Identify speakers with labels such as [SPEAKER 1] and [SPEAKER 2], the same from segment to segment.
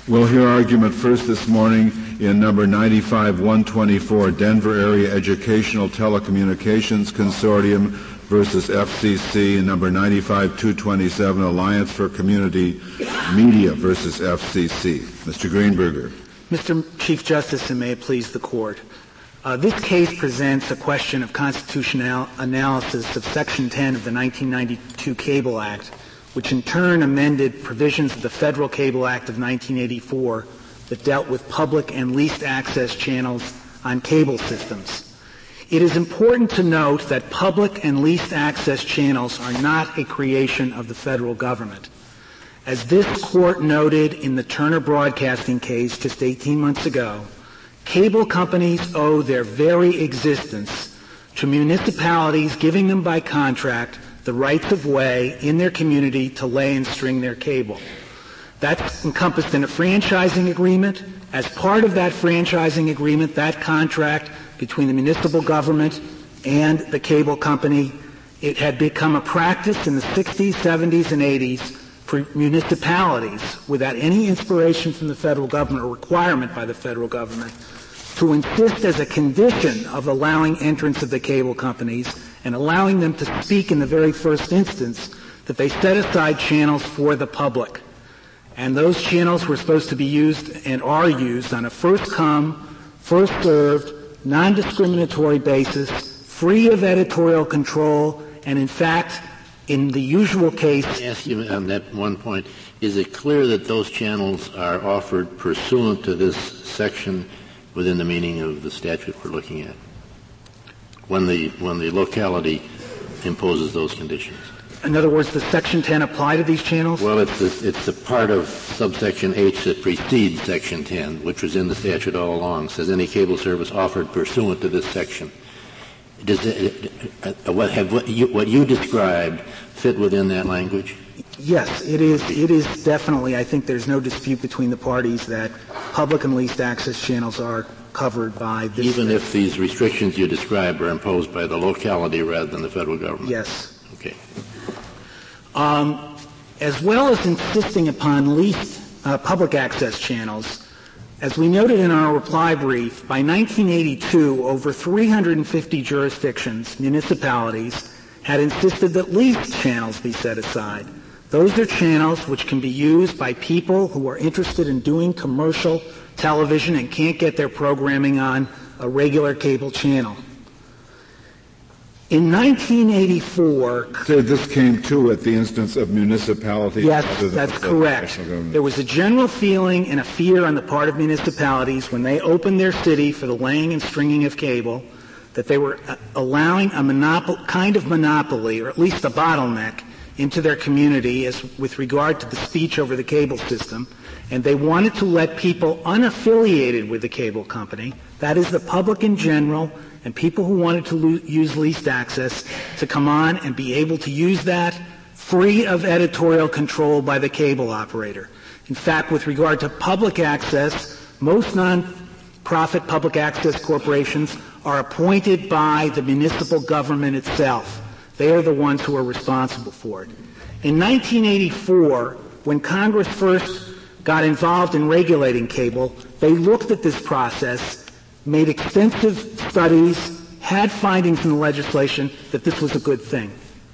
[SPEAKER 1] We'll hear argument first this morning in number 95-124, Denver Area Educational Telecommunications Consortium versus FCC, and number 95-227, Alliance for Community Media versus FCC. Mr. Greenberger.
[SPEAKER 2] Mr. Chief Justice, and may it please the Court. This case presents a question of constitutional analysis of Section 10 of the 1992 Cable Act, which in turn amended provisions of the Federal Cable Act of 1984 that dealt with public and leased access channels on cable systems. It is important to note that public and leased access channels are not a creation of the federal government. As this Court noted in the Turner Broadcasting case just 18 months ago, cable companies owe their very existence to municipalities giving them by contract the rights of way in their community to lay and string their cable. That's encompassed in a franchising agreement. As part of that franchising agreement, that contract between the municipal government and the cable company, it had become a practice in the 60s, 70s, and 80s for municipalities, without any inspiration from the federal government or requirement by the federal government, to insist as a condition of allowing entrance of the cable companies and allowing them to speak in the very first instance that they set aside channels for the public. And those channels were supposed to be used and are used on a first-come, first-served, non-discriminatory basis, free of editorial control, and in fact, in the usual case...
[SPEAKER 3] Let me ask you on that one point, is it clear that those channels are offered pursuant to this section within the meaning of the statute we're looking at, when the locality imposes those conditions?
[SPEAKER 2] In other words, does Section 10 apply to these channels?
[SPEAKER 3] Well, it's a part of subsection H that precedes Section 10, which was in the statute all along. It says any cable service offered pursuant to this section. Does what you described fit within that language?
[SPEAKER 2] Yes, it is. It is definitely. I think there's no dispute between the parties that public and leased access channels are covered by this.
[SPEAKER 3] Even if these restrictions you described are imposed by the locality rather than the federal government?
[SPEAKER 2] Yes.
[SPEAKER 3] Okay.
[SPEAKER 2] As well as insisting upon leased public access channels, as we noted in our reply brief, by 1982, over 350 jurisdictions, municipalities, had insisted that leased channels be set aside. Those are channels which can be used by people who are interested in doing commercial television and can't get their programming on a regular cable channel. In 1984...
[SPEAKER 1] So this came, too, at the instance of municipalities?
[SPEAKER 2] Yes, that's correct. There was a general feeling and a fear on the part of municipalities when they opened their city for the laying and stringing of cable that they were allowing a kind of monopoly, or at least a bottleneck, into their community as with regard to the speech over the cable system, and they wanted to let people unaffiliated with the cable company, that is the public in general, and people who wanted to use leased access, to come on and be able to use that free of editorial control by the cable operator. In fact, with regard to public access, most non-profit public access corporations are appointed by the municipal government itself. They are the ones who are responsible for it. In 1984, when Congress first got involved in regulating cable, they looked at this process, made extensive studies, had findings in the legislation that this was a good thing.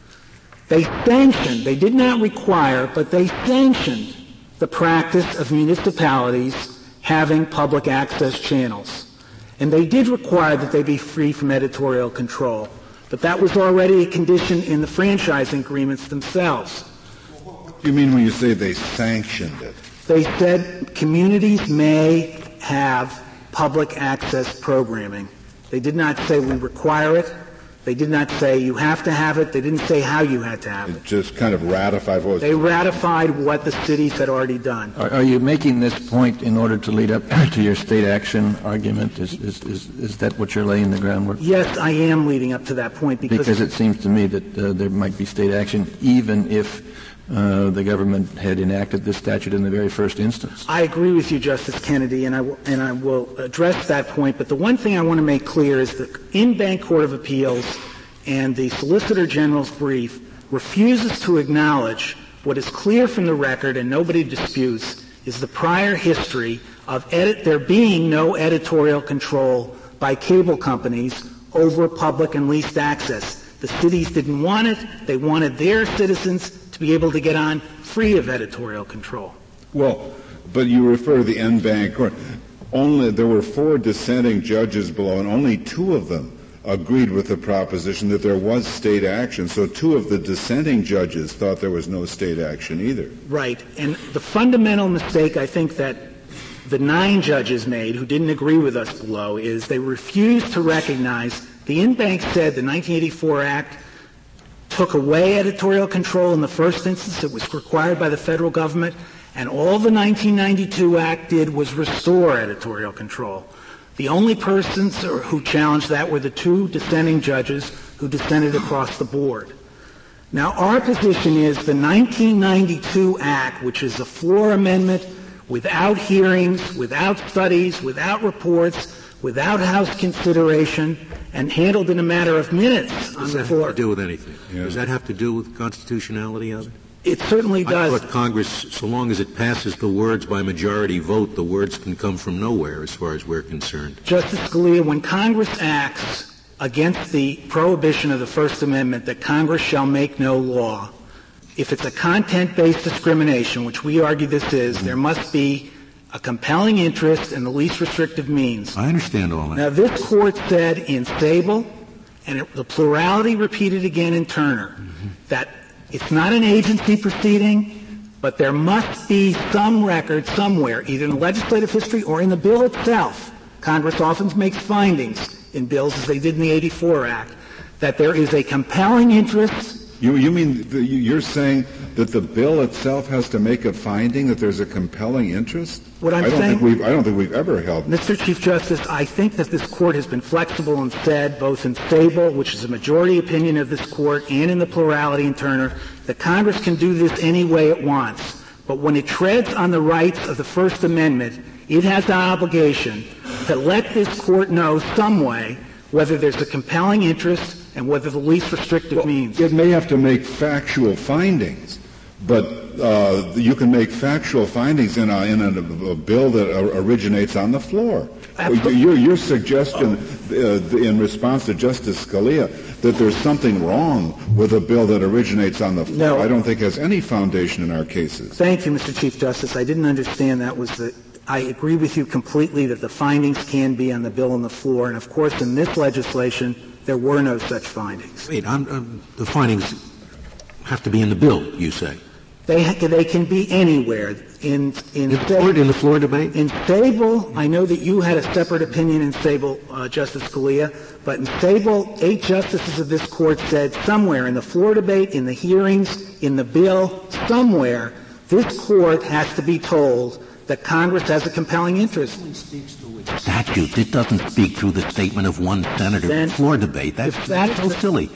[SPEAKER 2] They sanctioned, they did not require, but they sanctioned the practice of municipalities having public access channels. And they did require that they be free from editorial control. But that was already a condition in the franchising agreements themselves.
[SPEAKER 1] What do you mean when you say they sanctioned it?
[SPEAKER 2] They said communities may have public access programming. They did not say we require it. They did not say you have to have it. They didn't say how you had to have it.
[SPEAKER 1] It just kind of ratified what was...
[SPEAKER 2] They ratified what the cities had already done.
[SPEAKER 4] Are you making this point in order to lead up to your state action argument? Is that what you're laying the groundwork?
[SPEAKER 2] Yes, I am leading up to that point
[SPEAKER 4] because it seems to me that there might be state action even if the government had enacted this statute in the very first instance.
[SPEAKER 2] I agree with you, Justice Kennedy, and I will address that point. But the one thing I want to make clear is the in-bank Court of Appeals and the Solicitor General's brief refuses to acknowledge what is clear from the record and nobody disputes is the prior history of there being no editorial control by cable companies over public and leased access. The cities didn't want it. They wanted their citizens to be able to get on free of editorial control.
[SPEAKER 1] Well, but you refer to the en banc court. There were 4 dissenting judges below, and only 2 of them agreed with the proposition that there was state action. So 2 of the dissenting judges thought there was no state action either.
[SPEAKER 2] Right. And the fundamental mistake I think that the 9 judges made who didn't agree with us below is they refused to recognize the en banc said the 1984 Act took away editorial control in the first instance. It was required by the federal government. And all the 1992 Act did was restore editorial control. The only persons who challenged that were the 2 dissenting judges who dissented across the board. Now, our position is the 1992 Act, which is a floor amendment without hearings, without studies, without reports, without House consideration, and handled in a matter of minutes on the floor.
[SPEAKER 5] Does that have to do with anything? Yeah. Does that have to do with the constitutionality of it?
[SPEAKER 2] It certainly does.
[SPEAKER 5] I thought Congress, so long as it passes the words by majority vote, the words can come from nowhere as far as we're concerned.
[SPEAKER 2] Justice Scalia, when Congress acts against the prohibition of the First Amendment that Congress shall make no law, if it's a content-based discrimination, which we argue this is, there must be a compelling interest in the least restrictive means.
[SPEAKER 5] I understand all that.
[SPEAKER 2] Now, this Court said in Sable, and the plurality repeated again in Turner, that it's not an agency proceeding, but there must be some record somewhere, either in the legislative history or in the bill itself. Congress often makes findings in bills, as they did in the 84 Act, that there is a compelling interest.
[SPEAKER 1] You mean you're saying that the bill itself has to make a finding that there's a compelling interest?
[SPEAKER 2] What I'm saying,
[SPEAKER 1] I don't think we've ever held.
[SPEAKER 2] Mr. Chief Justice, I think that this Court has been flexible and said, both in Sable, which is a majority opinion of this Court, and in the plurality in Turner, that Congress can do this any way it wants. But when it treads on the rights of the First Amendment, it has an obligation to let this Court know some way whether there's a compelling interest and whether the least restrictive means.
[SPEAKER 1] It may have to make factual findings, but you can make factual findings in a bill that originates on the floor. Your suggestion in response to Justice Scalia that there's something wrong with a bill that originates on the floor, I don't think has any foundation in our cases.
[SPEAKER 2] Thank you, Mr. Chief Justice. I didn't understand that was the I agree with you completely that the findings can be on the bill on the floor, and of course in this legislation there were no such findings.
[SPEAKER 5] Wait, the findings have to be in the bill, you say?
[SPEAKER 2] They can be anywhere. In
[SPEAKER 5] the floor debate?
[SPEAKER 2] In Sable, I know that you had a separate opinion in Sable, Justice Scalia, but in Sable, 8 justices of this Court said somewhere in the floor debate, in the hearings, in the bill, somewhere, this Court has to be told that Congress has a compelling interest.
[SPEAKER 5] Statute. It doesn't speak through the statement of one senator in the floor debate. That's so silly.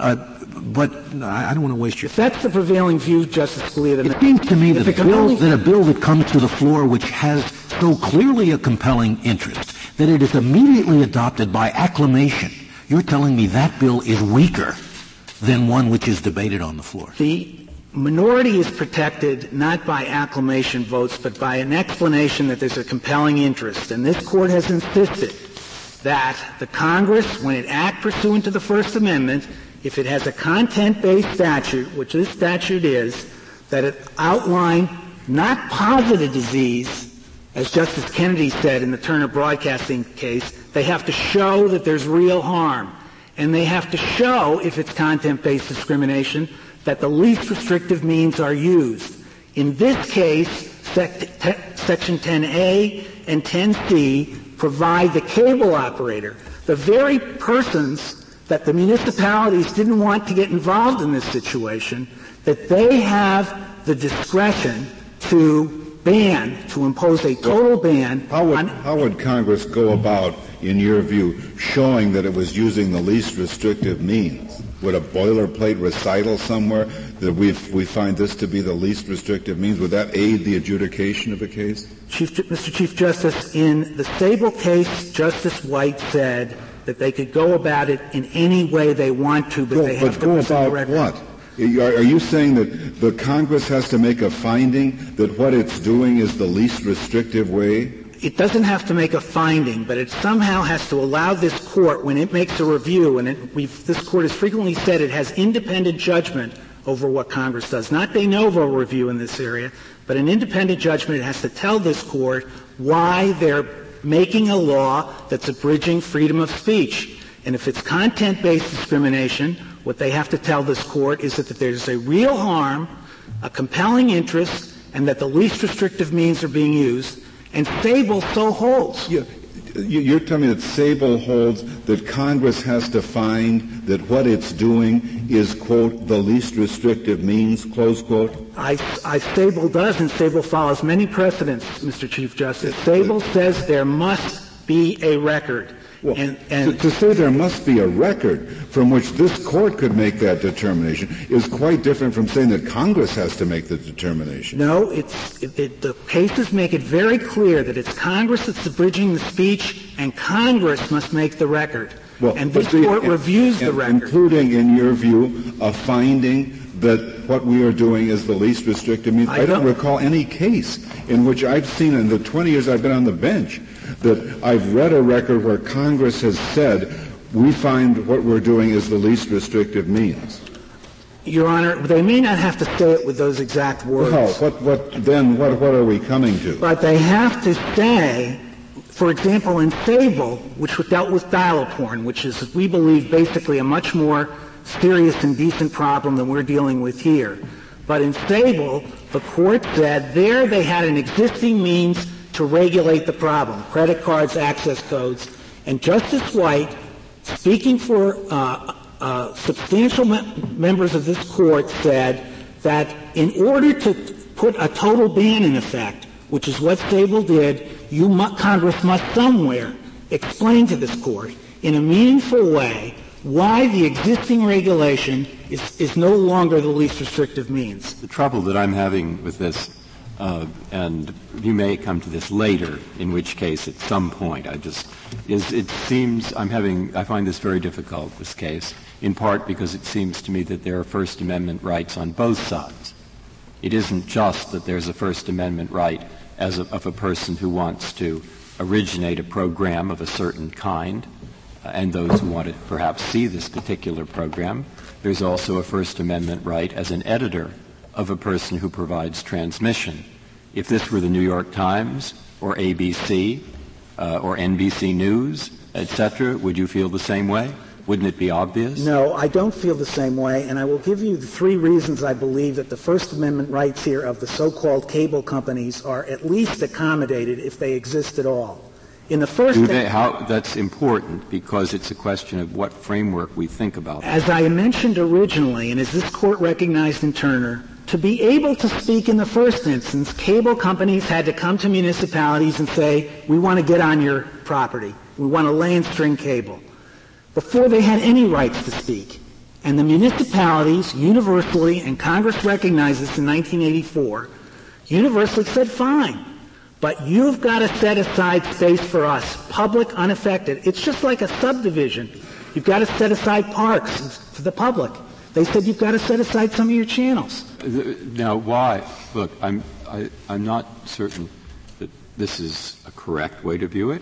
[SPEAKER 5] But I don't want to waste your time.
[SPEAKER 2] If that's the prevailing view, Justice Scalia, then
[SPEAKER 5] it seems to me that a bill that comes to the floor which has so clearly a compelling interest that it is immediately adopted by acclamation, you're telling me that bill is weaker than one which is debated on the floor.
[SPEAKER 2] The minority is protected not by acclamation votes, but by an explanation that there's a compelling interest. And this Court has insisted that the Congress, when it acts pursuant to the First Amendment, if it has a content-based statute, which this statute is, that it outline not positive disease, as Justice Kennedy said in the Turner Broadcasting case, they have to show that there's real harm. And they have to show, if it's content-based discrimination, that the least restrictive means are used. In this case, Section 10A and 10C provide the cable operator, the very persons that the municipalities didn't want to get involved in this situation, that they have the discretion to impose a total ban.
[SPEAKER 1] How would Congress go about, in your view, showing that it was using the least restrictive means? Would a boilerplate recital somewhere that we find this to be the least restrictive means, would that aid the adjudication of a case?
[SPEAKER 2] Mr. Chief Justice, in the Sable case, Justice White said that they could go about it in any way they want to, but they have to present the record.
[SPEAKER 1] What? Are you saying that the Congress has to make a finding that what it's doing is the least restrictive way?
[SPEAKER 2] It doesn't have to make a finding, but it somehow has to allow this court, when it makes a review, and this court has frequently said it has independent judgment over what Congress does, not de novo review in this area, but an independent judgment. It has to tell this court why they're making a law that's abridging freedom of speech. And if it's content-based discrimination, what they have to tell this court is that there's a real harm, a compelling interest, and that the least restrictive means are being used. And Sable so holds.
[SPEAKER 1] Yeah. You're telling me that Sable holds that Congress has to find that what it's doing is, quote, the least restrictive means, close quote?
[SPEAKER 2] Sable does, and Sable follows many precedents, Mr. Chief Justice. Sable says there must be a record.
[SPEAKER 1] Well, to say there must be a record from which this court could make that determination is quite different from saying that Congress has to make the determination.
[SPEAKER 2] No, the cases make it very clear that it's Congress that's abridging the speech, and Congress must make the record.
[SPEAKER 1] Well,
[SPEAKER 2] and this court reviews the record.
[SPEAKER 1] Including, in your view, a finding that what we are doing is the least restrictive means. I don't recall any case in which I've seen in the 20 years I've been on the bench that I've read a record where Congress has said we find what we're doing is the least restrictive means.
[SPEAKER 2] Your Honor, they may not have to say it with those exact words.
[SPEAKER 1] Well, what are we coming to?
[SPEAKER 2] But they have to say, for example, in Sable, which dealt with dial porn, which is, we believe, basically a much more serious and decent problem than we're dealing with here. But in Sable, the court said there they had an existing means to regulate the problem, credit cards, access codes. And Justice White, speaking for substantial members of this court, said that in order to put a total ban in effect, which is what Sable did, Congress must somewhere explain to this court in a meaningful way why the existing regulation is no longer the least restrictive means.
[SPEAKER 6] The trouble that I'm having with this, and you may come to this later, in which case at some point I find this very difficult, this case, in part because it seems to me that there are First Amendment rights on both sides. It isn't just that there's a First Amendment right of a person who wants to originate a program of a certain kind, and those who want to perhaps see this particular program. There's also a First Amendment right as an editor of a person who provides transmission. If this were the New York Times or ABC or NBC News, etc., would you feel the same way? Wouldn't it be obvious?
[SPEAKER 2] No, I don't feel the same way, and I will give you the three reasons I believe that the First Amendment rights here of the so-called cable companies are at least accommodated if they exist at all. In the first
[SPEAKER 6] that's important because it's a question of what framework we think about.
[SPEAKER 2] As I mentioned originally, and as this court recognized in Turner, to be able to speak in the first instance, cable companies had to come to municipalities and say, we want to get on your property. We want to lay and string cable. Before they had any rights to speak. And the municipalities universally, and Congress recognized this in 1984, universally said, fine. But you've got to set aside space for us, public, unaffected. It's just like a subdivision. You've got to set aside parks for the public. They said you've got to set aside some of your channels.
[SPEAKER 6] Now, why? Look, I'm not certain that this is a correct way to view it,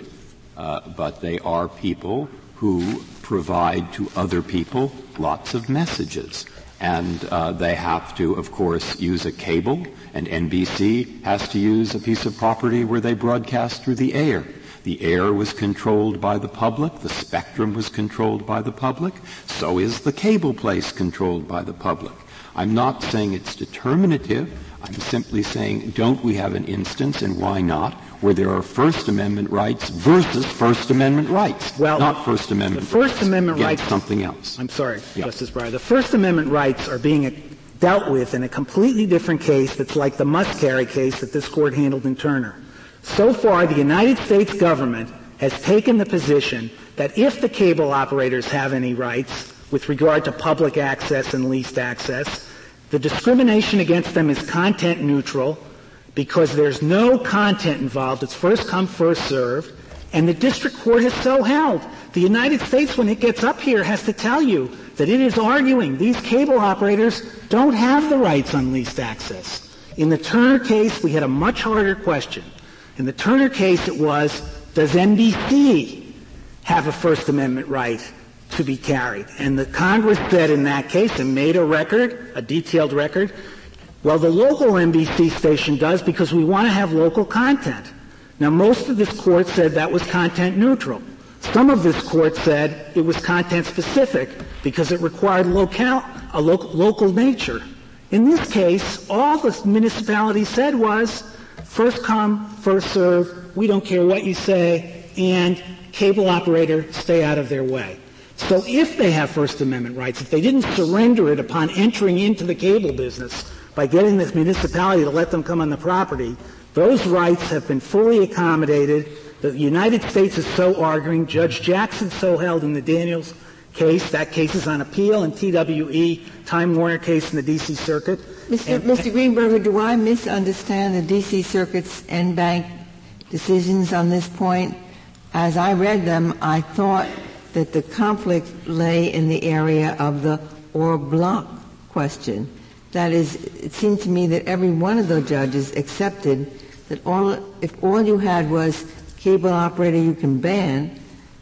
[SPEAKER 6] but they are people who provide to other people lots of messages. And they have to, of course, use a cable, and NBC has to use a piece of property where they broadcast through the air. The air was controlled by the public. The spectrum was controlled by the public. So is the cable place controlled by the public. I'm not saying it's determinative. I'm simply saying, don't we have an instance, and why not, where there are First Amendment rights versus First Amendment rights, not First Amendment
[SPEAKER 2] rights. The First Amendment rights,
[SPEAKER 6] something else.
[SPEAKER 2] I'm sorry, yeah. Justice Breyer. The First Amendment rights are being dealt with in a completely different case that's like the Muskerry case that this court handled in Turner. So far, the United States government has taken the position that if the cable operators have any rights with regard to public access and leased access, the discrimination against them is content neutral because there's no content involved. It's first come, first served. And the district court has so held. The United States, when it gets up here, has to tell you that it is arguing these cable operators don't have the rights on leased access. In the Turner case, we had a much harder question. In the Turner case, it was, does NBC have a First Amendment right to be carried? And the Congress said in that case, and made a record, a detailed record, well, the local NBC station does because we want to have local content. Now, most of this court said that was content neutral. Some of this court said it was content specific because it required local nature. In this case, all the municipality said was, first come, first serve, we don't care what you say, and cable operator, stay out of their way. So if they have First Amendment rights, if they didn't surrender it upon entering into the cable business by getting this municipality to let them come on the property, those rights have been fully accommodated. The United States is so arguing. Judge Jackson so held in the Daniels case. That case is on appeal in TWE, Time Warner case in the D.C. Circuit.
[SPEAKER 7] Mr. Greenberger, do I misunderstand the D.C. Circuit's en banc decisions on this point? As I read them, I thought that the conflict lay in the area of the or block question. That is, it seemed to me that every one of those judges accepted that if all you had was cable operator you can ban,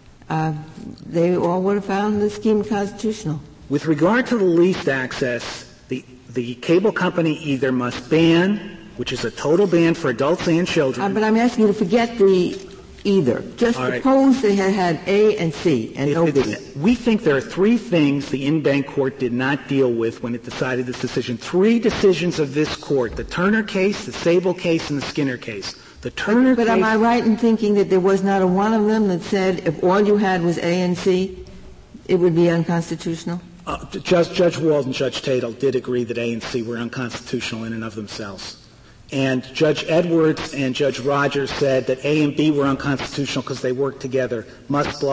[SPEAKER 7] they all would have found the scheme constitutional.
[SPEAKER 2] With regard to the leased access, the cable company either must ban, which is a total ban for adults and children.
[SPEAKER 7] But I'm asking you to forget the either. Just suppose they had A and C and no B.
[SPEAKER 2] We think there are three things the in-bank court did not deal with when it decided this decision. Three decisions of this court, the Turner case, the Sable case, and the Skinner case. The Turner
[SPEAKER 7] But
[SPEAKER 2] case,
[SPEAKER 7] am I right in thinking that there was not a one of them that said if all you had was A and C, it would be unconstitutional?
[SPEAKER 2] Judge Wald and Judge Tatel did agree that A and C were unconstitutional in and of themselves. And Judge Edwards and Judge Rogers said that A and B were unconstitutional because they worked together, must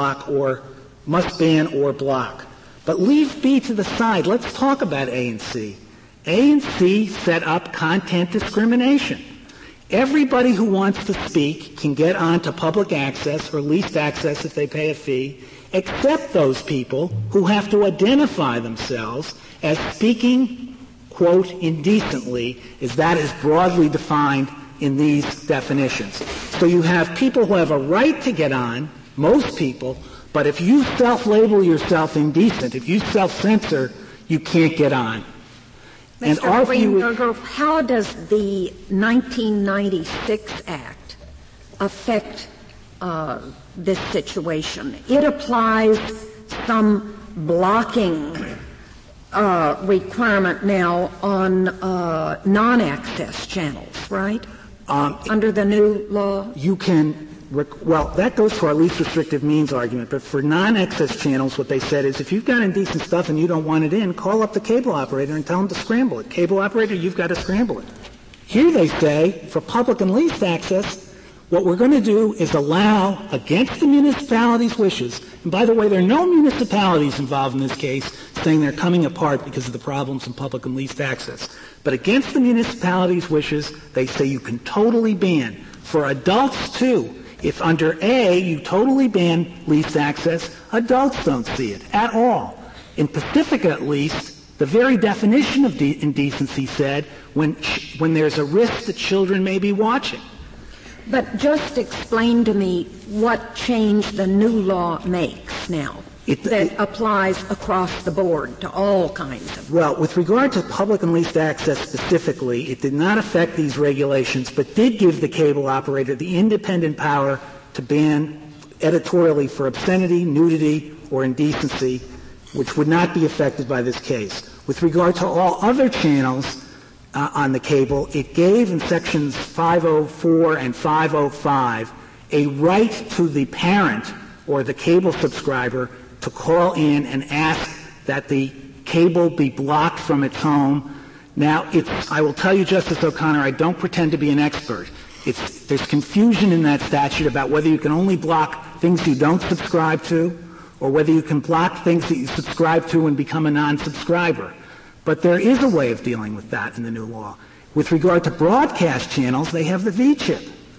[SPEAKER 2] ban or block. But leave B to the side. Let's talk about A and C. A and C set up content discrimination. Everybody who wants to speak can get onto public access or leased access if they pay a fee, except those people who have to identify themselves as speaking, quote, indecently, as that is broadly defined in these definitions. So you have people who have a right to get on, most people, but if you self-label yourself indecent, if you self-censor, you can't get on.
[SPEAKER 8] Mr. Greenberger, how does the 1996 Act affect this situation? It applies some blocking requirement now on non-access channels, right? Under the new law?
[SPEAKER 2] You can well, that goes to our least restrictive means argument, but for non-access channels, what they said is if you've got indecent stuff and you don't want it in, call up the cable operator and tell them to scramble it. Cable operator, you've got to scramble it. Here they say, for public and leased access, what we're going to do is allow, against the municipality's wishes, and by the way, there are no municipalities involved in this case saying they're coming apart because of the problems in public and leased access, but against the municipality's wishes, they say you can totally ban. For adults, too, if under A you totally ban leased access, adults don't see it at all. In Pacifica, at least, the very definition of indecency said when there's a risk that children may be watching.
[SPEAKER 8] But just explain to me what change the new law makes now that applies across the board to all kinds of.
[SPEAKER 2] Well, with regard to public and leased access specifically, it did not affect these regulations, but did give the cable operator the independent power to ban editorially for obscenity, nudity, or indecency, which would not be affected by this case. With regard to all other channels on the cable, it gave in sections 504 and 505 a right to the parent or the cable subscriber to call in and ask that the cable be blocked from its home. Now, I will tell you, Justice O'Connor, I don't pretend to be an expert. There's confusion in that statute about whether you can only block things you don't subscribe to or whether you can block things that you subscribe to and become a non-subscriber. But there is a way of dealing with that in the new law. With regard to broadcast channels, they have the V-chip.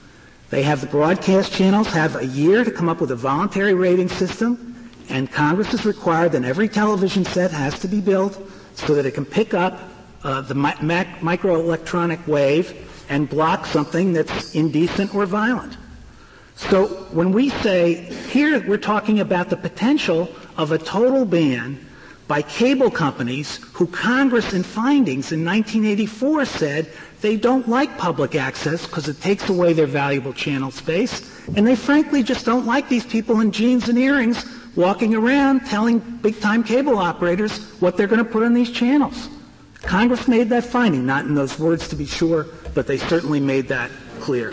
[SPEAKER 2] The broadcast channels have a year to come up with a voluntary rating system, and Congress has required that every television set has to be built so that it can pick up the microelectronic wave and block something that's indecent or violent. So when we say here we're talking about the potential of a total ban by cable companies who Congress in findings in 1984 said they don't like public access because it takes away their valuable channel space, and they frankly just don't like these people in jeans and earrings walking around telling big-time cable operators what they're going to put on these channels. Congress made that finding, not in those words to be sure, but they certainly made that clear.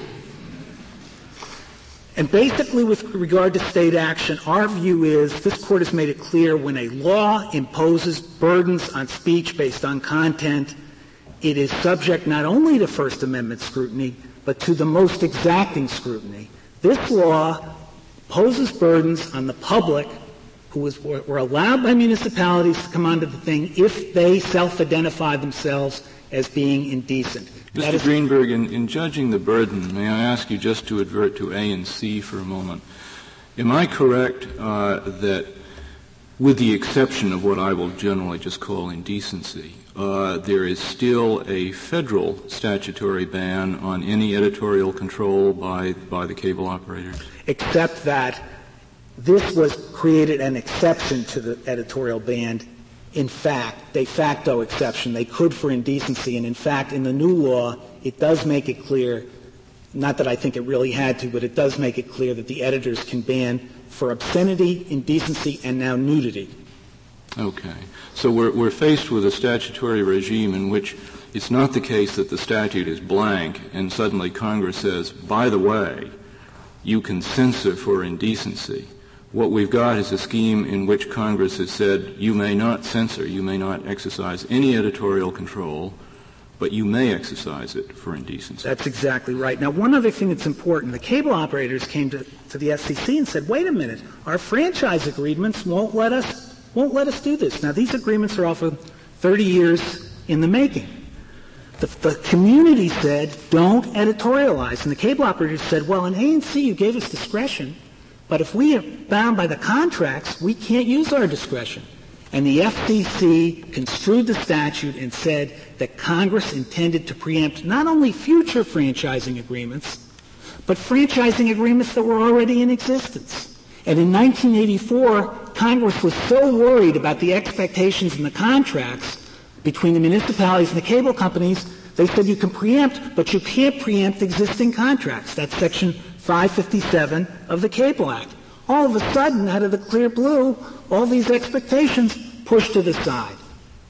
[SPEAKER 2] And basically with regard to state action, our view is this Court has made it clear when a law imposes burdens on speech based on content, it is subject not only to First Amendment scrutiny, but to the most exacting scrutiny. This law poses burdens on the public who were allowed by municipalities to come onto the thing if they self-identify themselves as being indecent.
[SPEAKER 9] Mr. Greenberg, in judging the burden, may I ask you just to advert to A and C for a moment? Am I correct that with the exception of what I will generally just call indecency, there is still a federal statutory ban on any editorial control by the cable operators?
[SPEAKER 2] Except that this was created an exception to the editorial ban. In fact, de facto exception. They could for indecency, and in fact, in the new law, it does make it clear, not that I think it really had to, but it does make it clear that the editors can ban for obscenity, indecency, and now nudity.
[SPEAKER 9] Okay. So we're faced with a statutory regime in which it's not the case that the statute is blank and suddenly Congress says, by the way, you can censor for indecency. What we've got is a scheme in which Congress has said you may not censor, you may not exercise any editorial control, but you may exercise it for indecency.
[SPEAKER 2] That's exactly right. Now, one other thing that's important, the cable operators came to the FCC and said, wait a minute, our franchise agreements won't let us do this. Now, these agreements are often 30 years in the making. The community said, don't editorialize. And the cable operators said, well, in A&C you gave us discretion, but if we are bound by the contracts, we can't use our discretion. And the FCC construed the statute and said that Congress intended to preempt not only future franchising agreements, but franchising agreements that were already in existence. And in 1984, Congress was so worried about the expectations in the contracts between the municipalities and the cable companies, they said you can preempt, but you can't preempt existing contracts. That's Section 557 of the Cable Act. All of a sudden, out of the clear blue, all these expectations pushed to the side.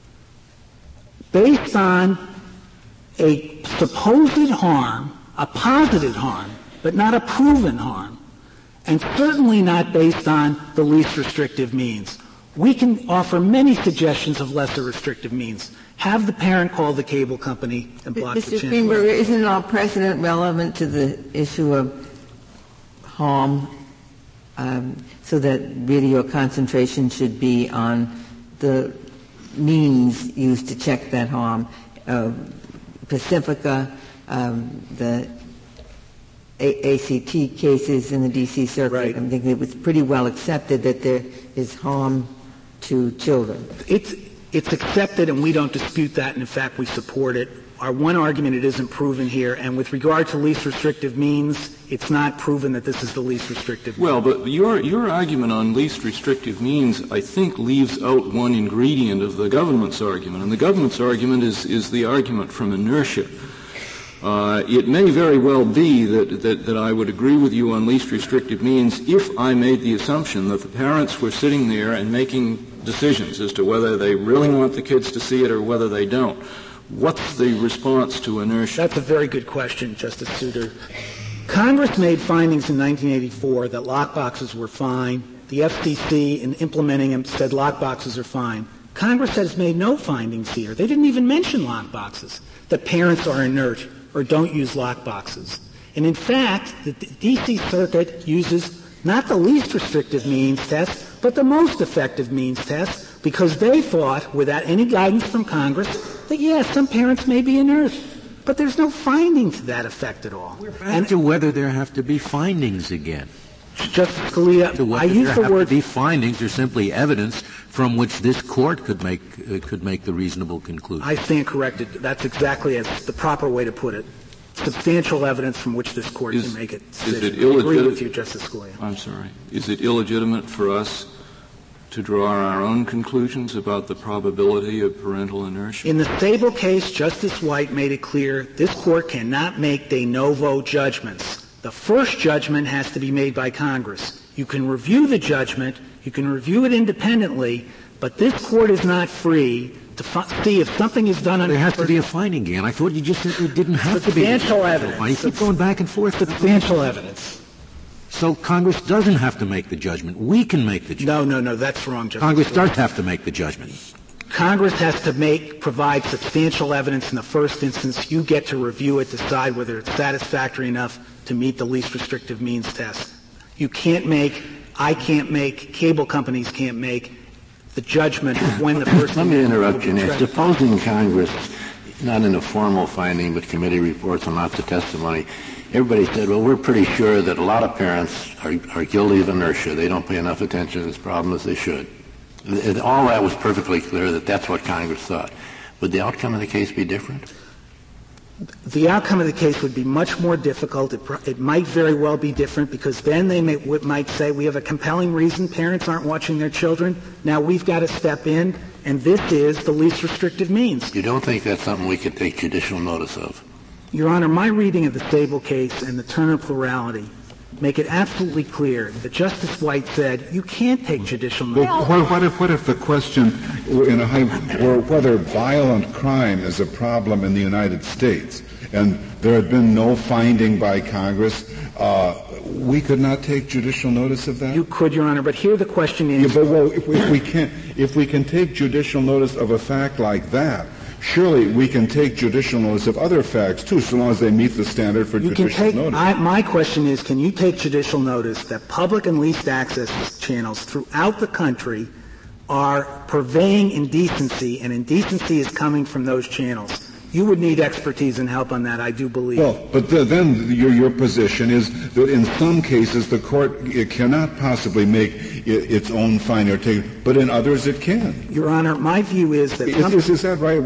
[SPEAKER 2] Based on a supposed harm, a positive harm, but not a proven harm, and certainly not based on the least restrictive means. We can offer many suggestions of lesser restrictive means. Have the parent call the cable company and block the channel.
[SPEAKER 7] Mr. Greenberg, isn't our precedent relevant to the issue of harm, so that really your concentration should be on the means used to check that harm? Pacifica, the ACT cases in the D.C. Circuit,
[SPEAKER 2] right.
[SPEAKER 7] I think it was pretty well accepted that there is harm to children.
[SPEAKER 2] It's accepted, and we don't dispute that, and in fact we support it. Our one argument, it isn't proven here, and with regard to least restrictive means, it's not proven that this is the least restrictive means.
[SPEAKER 9] Well, but your argument on least restrictive means, I think, leaves out one ingredient of the government's argument, and the government's argument is the argument from inertia. It may very well be that I would agree with you on least restrictive means if I made the assumption that the parents were sitting there and making decisions as to whether they really want the kids to see it or whether they don't. What's the response to inertia?
[SPEAKER 2] That's a very good question, Justice Souter. Congress made findings in 1984 that lockboxes were fine. The FCC, in implementing them, said lockboxes are fine. Congress has made no findings here. They didn't even mention lockboxes, that parents are inert or don't use lockboxes. And in fact, the D.C. Circuit uses not the least restrictive means test, but the most effective means test, because they thought, without any guidance from Congress, that yes, some parents may be inert. But there's no finding to that effect at all.
[SPEAKER 5] We're back to whether there have to be findings again.
[SPEAKER 2] Justice Scalia, I use the word
[SPEAKER 5] be findings or simply evidence from which this court could make the reasonable conclusion.
[SPEAKER 2] I stand corrected. That's exactly the proper way to put it. Substantial evidence from which this court can make it.
[SPEAKER 9] Is it
[SPEAKER 2] illegitimate? I agree with you, Justice Scalia.
[SPEAKER 9] I'm sorry. Is it illegitimate for us to draw our own conclusions about the probability of parental inertia?
[SPEAKER 2] In the Sable case, Justice White made it clear this court cannot make de novo judgments. The first judgment has to be made by Congress. You can review the judgment, you can review it independently, but this court is not free to see if something is done on
[SPEAKER 5] there has to be a finding again. I thought you just said it didn't have to be.
[SPEAKER 2] Substantial evidence.
[SPEAKER 5] Why you keep going back and forth?
[SPEAKER 2] Substantial evidence.
[SPEAKER 5] So Congress doesn't have to make the judgment. We can make the judgment.
[SPEAKER 2] No, that's wrong, Justice.
[SPEAKER 5] Congress does have to make the judgment.
[SPEAKER 2] Congress has to provide substantial evidence in the first instance. You get to review it, decide whether it's satisfactory enough to meet the least restrictive means test. You can't make, I can't make, cable companies can't make the judgment of when the person...
[SPEAKER 3] Let me interrupt you, Nancy. Supposing Congress, not in a formal finding, but committee reports and lots of testimony, everybody said, well, we're pretty sure that a lot of parents are guilty of inertia. They don't pay enough attention to this problem as they should. All that was perfectly clear that that's what Congress thought. Would the outcome of the case be different?
[SPEAKER 2] The outcome of the case would be much more difficult. It might very well be different because then they might say we have a compelling reason parents aren't watching their children. Now we've got to step in, and this is the least restrictive means.
[SPEAKER 3] You don't think that's something we could take judicial notice of?
[SPEAKER 2] Your Honor, my reading of the Sable case and the Turner plurality make it absolutely clear that Justice White said you can't take judicial notice.
[SPEAKER 1] Well, what if the question or whether violent crime is a problem in the United States and there had been no finding by Congress, we could not take judicial notice of that?
[SPEAKER 2] You could, Your Honor, but here the question is...
[SPEAKER 1] Yeah, but if we can take judicial notice of a fact like that, surely we can take judicial notice of other facts, too, so long as they meet the standard for judicial notice.
[SPEAKER 2] My question is, can you take judicial notice that public and least access channels throughout the country are purveying indecency, and indecency is coming from those channels? You would need expertise and help on that, I do believe.
[SPEAKER 1] Well, but then your position is that in some cases the court cannot possibly make its own finding or take, but in others it can.
[SPEAKER 2] Your Honor, my view is that...
[SPEAKER 1] Is that right?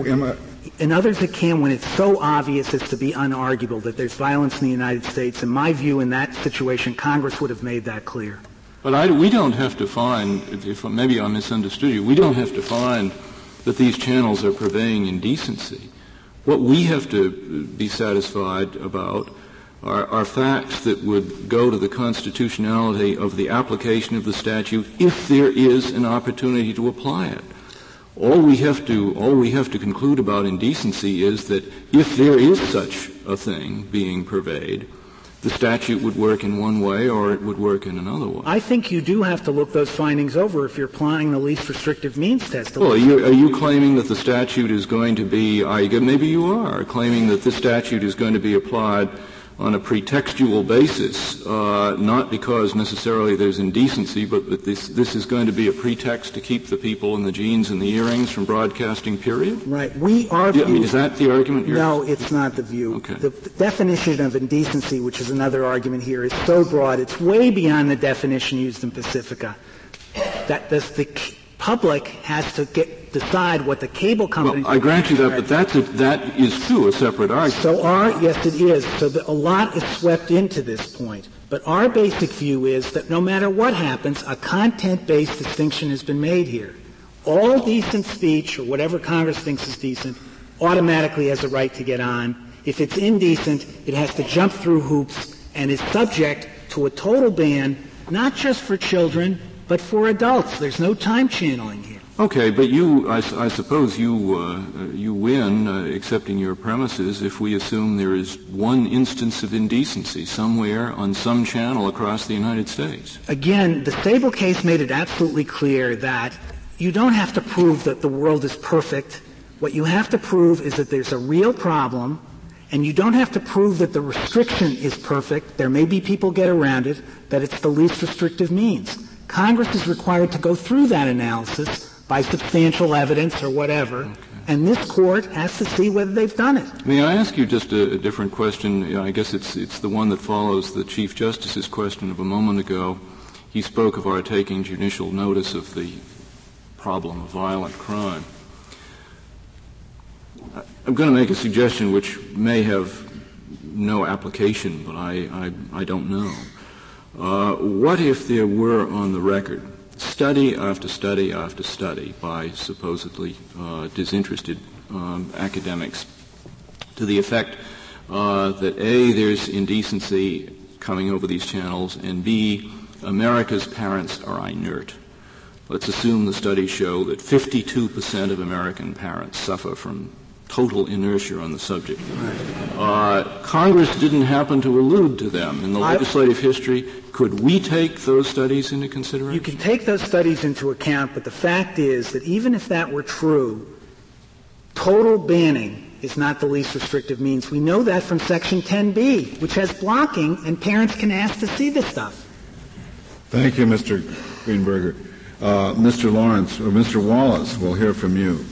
[SPEAKER 2] In others it can when it's so obvious as to be unarguable that there's violence in the United States. In my view, in that situation, Congress would have made that clear.
[SPEAKER 9] But we don't have to find, if maybe I misunderstood you, we don't have to find that these channels are purveying indecency. What we have to be satisfied about are facts that would go to the constitutionality of the application of the statute if there is an opportunity to apply it. All we have to conclude about indecency is that if there is such a thing being purveyed, the statute would work in one way or it would work in another way.
[SPEAKER 2] I think you do have to look those findings over if you're applying the least restrictive means test.
[SPEAKER 9] Well, are you claiming that the statute is going to be, maybe you are, claiming that this statute is going to be applied on a pretextual basis, not because necessarily there's indecency, but that this is going to be a pretext to keep the people in the jeans and the earrings from broadcasting, period?
[SPEAKER 2] Right.
[SPEAKER 9] Is that the argument you're...
[SPEAKER 2] No, it's not the view.
[SPEAKER 9] Okay.
[SPEAKER 2] The definition of indecency, which is another argument here, is so broad, it's way beyond the definition used in Pacifica. That the public has to decide what the cable company...
[SPEAKER 9] Well, I grant you that, but that is too a separate argument.
[SPEAKER 2] Yes, it is. So a lot is swept into this point. But our basic view is that no matter what happens, a content-based distinction has been made here. All decent speech, or whatever Congress thinks is decent, automatically has a right to get on. If it's indecent, it has to jump through hoops and is subject to a total ban, not just for children, but for adults. There's no time channeling here.
[SPEAKER 9] Okay, but I suppose you win, accepting your premises, if we assume there is one instance of indecency somewhere on some channel across the United States.
[SPEAKER 2] Again, the Sable case made it absolutely clear that you don't have to prove that the world is perfect. What you have to prove is that there's a real problem, and you don't have to prove that the restriction is perfect. There may be people get around it, that it's the least restrictive means. Congress is required to go through that analysis by substantial evidence or whatever, And this Court has to see whether they've done it.
[SPEAKER 9] May I ask you just a different question? I guess it's the one that follows the Chief Justice's question of a moment ago. He spoke of our taking judicial notice of the problem of violent crime. I'm going to make a suggestion which may have no application, but I don't know. What if there were on the record study after study after study by supposedly disinterested academics to the effect that A, there's indecency coming over these channels, and B, America's parents are inert. Let's assume the studies show that 52% of American parents suffer from total inertia on the subject. Congress didn't happen to allude to them in the legislative history. Could we take those studies into consideration?
[SPEAKER 2] You can take those studies into account, but the fact is that even if that were true, total banning is not the least restrictive means. We know that from Section 10B, which has blocking, and parents can ask to see this stuff.
[SPEAKER 1] Thank you, Mr. Greenberger. Mr. Lawrence, or Mr. Wallace, we'll hear from you.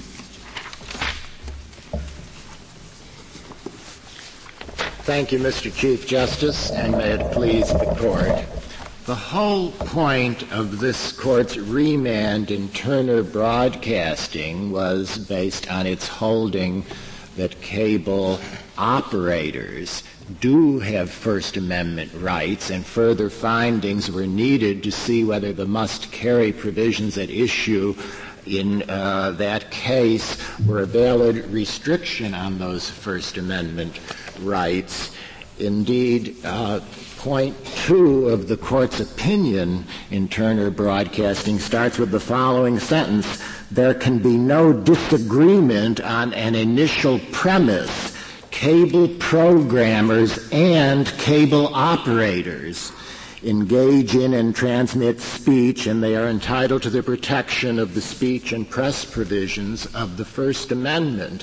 [SPEAKER 10] Thank you, Mr. Chief Justice, and may it please the Court. The whole point of this Court's remand in Turner Broadcasting was based on its holding that cable operators do have First Amendment rights, and further findings were needed to see whether the must-carry provisions at issue in that case were a valid restriction on those First Amendment rights. Indeed, point 2 of the Court's opinion in Turner Broadcasting starts with the following sentence: there can be no disagreement on an initial premise. Cable programmers and cable operators engage in and transmit speech, and they are entitled to the protection of the speech and press provisions of the First Amendment.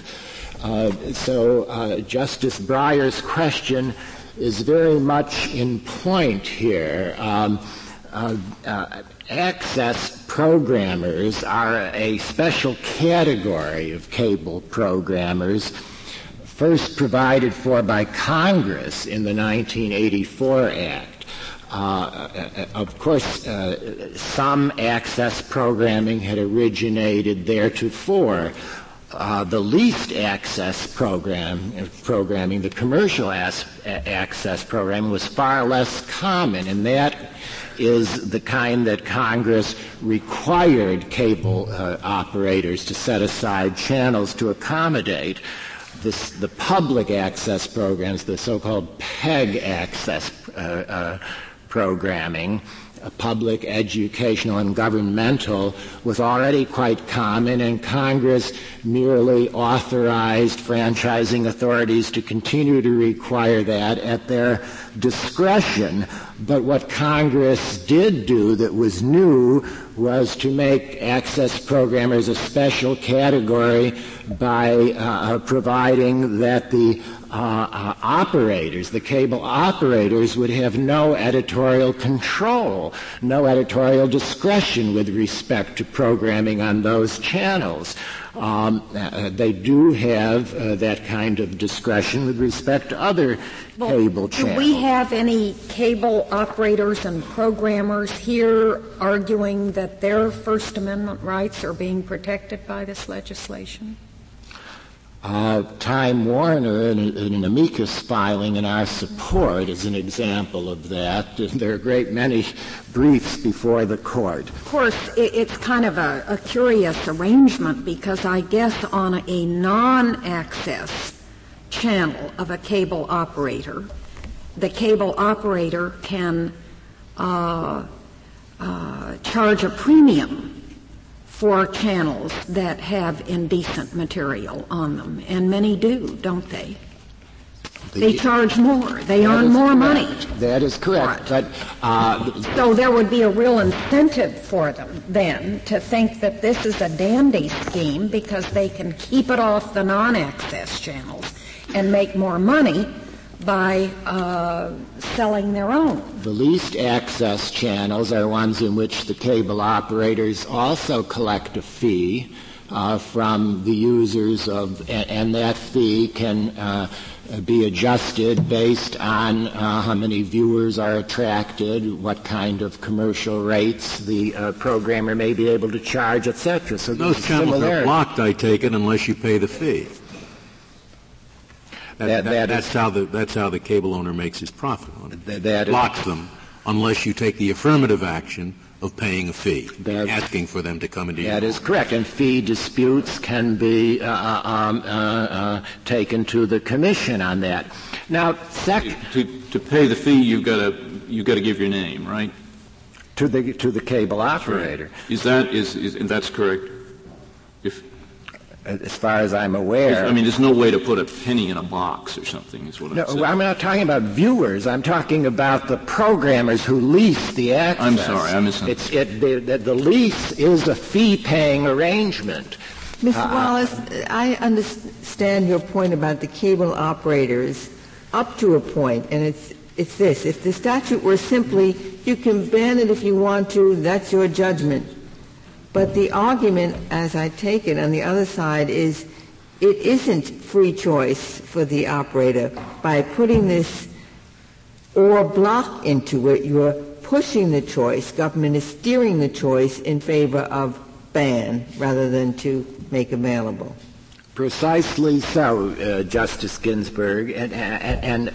[SPEAKER 10] So Justice Breyer's question is very much in point here. Access programmers are a special category of cable programmers, first provided for by Congress in the 1984 Act. Of course, some access programming had originated theretofore. The least access programming, the commercial access programming, was far less common, and that is the kind that Congress required cable operators to set aside channels to accommodate. The public access programs, the so-called PEG access programming, public, educational, and governmental, was already quite common, and Congress merely authorized franchising authorities to continue to require that at their discretion. But what Congress did do that was new was to make access programmers a special category by providing that the operators, the cable operators, would have no editorial control, no editorial discretion with respect to programming on those channels. They do have that kind of discretion with respect to other cable channels.
[SPEAKER 8] Do we have any cable operators and programmers here arguing that their First Amendment rights are being protected by this legislation?
[SPEAKER 10] Time Warner, in an amicus filing in our support, is an example of that. There are a great many briefs before the Court.
[SPEAKER 8] Of course, it's kind of a curious arrangement, because I guess on a non-access channel of a cable operator, the cable operator can charge a premium for channels that have indecent material on them, and many do, don't they? They charge more. They earn more money.
[SPEAKER 10] That is correct.
[SPEAKER 8] But so there would be a real incentive for them then to think that this is a dandy scheme, because they can keep it off the non-access channels and make more money by selling their own.
[SPEAKER 10] The least access channels are ones in which the cable operators also collect a fee from the users and that fee can be adjusted based on how many viewers are attracted, what kind of commercial rates the programmer may be able to charge, etc. So
[SPEAKER 3] those channels are blocked, I take it, unless you pay the fee. That's how the cable owner makes his profit on it. That blocks them unless you take the affirmative action of paying a fee, asking for them to come into your home.
[SPEAKER 10] That is correct, and fee disputes can be taken to the commission on that. Now,
[SPEAKER 9] to pay the fee, you've got to give your name, right?
[SPEAKER 10] To the cable operator.
[SPEAKER 9] Right. And that's correct?
[SPEAKER 10] As far as I'm aware.
[SPEAKER 9] There's no way to put a penny in a box or something, is what I'm saying.
[SPEAKER 10] No, I'm not talking about viewers. I'm talking about the programmers who lease the access.
[SPEAKER 9] I'm sorry, I misunderstood.
[SPEAKER 10] The lease is a fee-paying arrangement.
[SPEAKER 7] Mr. Wallace, I understand your point about the cable operators up to a point, and it's this. If the statute were simply, you can ban it if you want to, that's your judgment. But the argument, as I take it, on the other side is it isn't free choice for the operator. By putting this or block into it, you're pushing the choice. Government is steering the choice in favor of ban rather than to make available.
[SPEAKER 10] Precisely so, Justice Ginsburg. And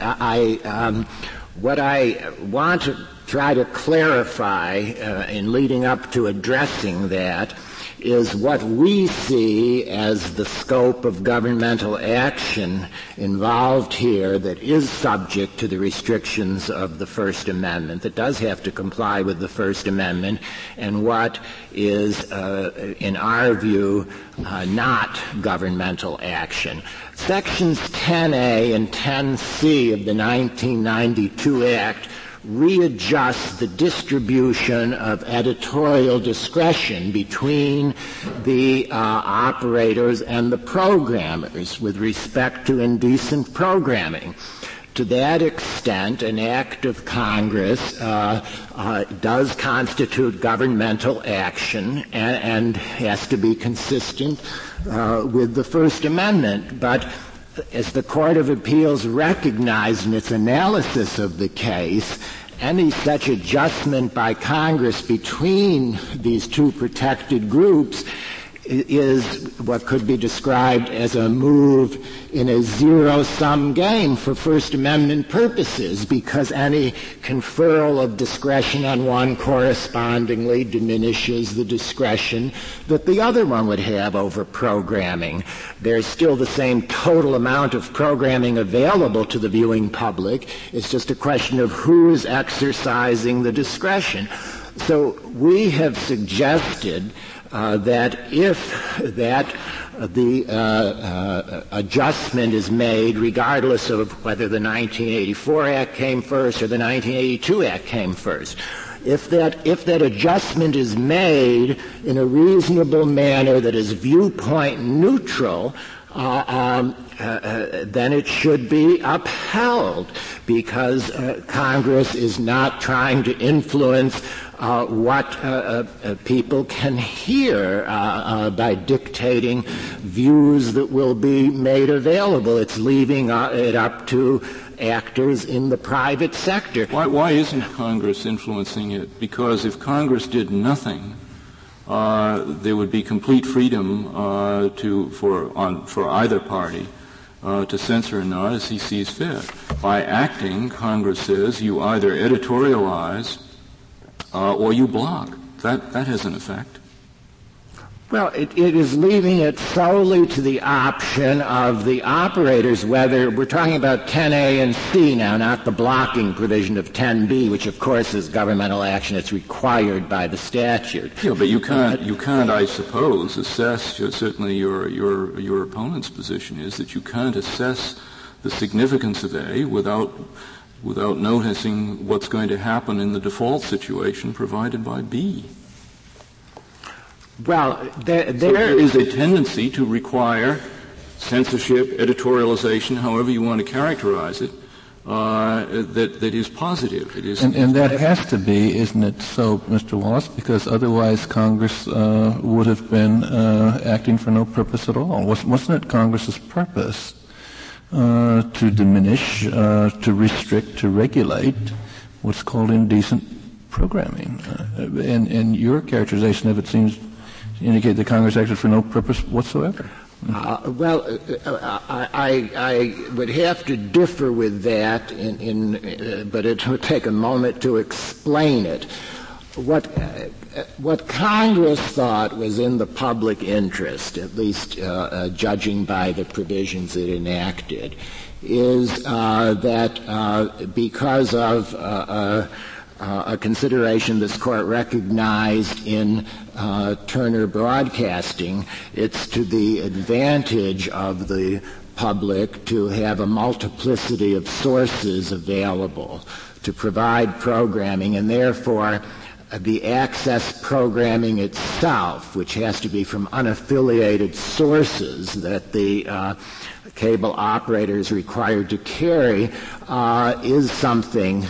[SPEAKER 10] what I want to try to clarify in leading up to addressing that is what we see as the scope of governmental action involved here that is subject to the restrictions of the First Amendment, that does have to comply with the First Amendment, and what is, in our view, not governmental action. Sections 10A and 10C of the 1992 Act readjust the distribution of editorial discretion between the operators and the programmers with respect to indecent programming. To that extent, an act of Congress does constitute governmental action and has to be consistent with the First Amendment. But as the Court of Appeals recognized in its analysis of the case, any such adjustment by Congress between these two protected groups is what could be described as a move in a zero-sum game for First Amendment purposes, because any conferral of discretion on one correspondingly diminishes the discretion that the other one would have over programming. There's still the same total amount of programming available to the viewing public. It's just a question of who is exercising the discretion. So we have suggested that if the adjustment is made, regardless of whether the 1984 Act came first or the 1982 Act came first, if that adjustment is made in a reasonable manner that is viewpoint neutral, then it should be upheld, because Congress is not trying to influence what people can hear by dictating views that will be made available. It's leaving it up to actors in the private sector.
[SPEAKER 9] Why isn't Congress influencing it? Because if Congress did nothing, there would be complete freedom for either party to censor or not as he sees fit. By acting, Congress says you either editorialize or you block. That has an effect.
[SPEAKER 10] Well, it is leaving it solely to the option of the operators, whether we're talking about 10A and C now, not the blocking provision of 10B, which of course is governmental action. It's required by the statute.
[SPEAKER 9] Yeah, but you can't, I suppose, assess, certainly your opponent's position is that you can't assess the significance of A without noticing what's going to happen in the default situation provided by B.
[SPEAKER 10] Well,
[SPEAKER 9] there is a tendency to require censorship, editorialization, however you want to characterize it, that is positive. It is,
[SPEAKER 4] and that has to be, isn't it so, Mr. Wallace? Because otherwise Congress would have been acting for no purpose at all. Wasn't it Congress's purpose to diminish, to restrict, to regulate what's called indecent programming? And your characterization of it seems to indicate that Congress acted for no purpose whatsoever.
[SPEAKER 10] I would have to differ with that, but it would take a moment to explain it. What Congress thought was in the public interest, at least judging by the provisions it enacted, is that because of a consideration this Court recognized in Turner Broadcasting, it's to the advantage of the public to have a multiplicity of sources available to provide programming, and therefore the access programming itself, which has to be from unaffiliated sources that the cable operator is required to carry, is something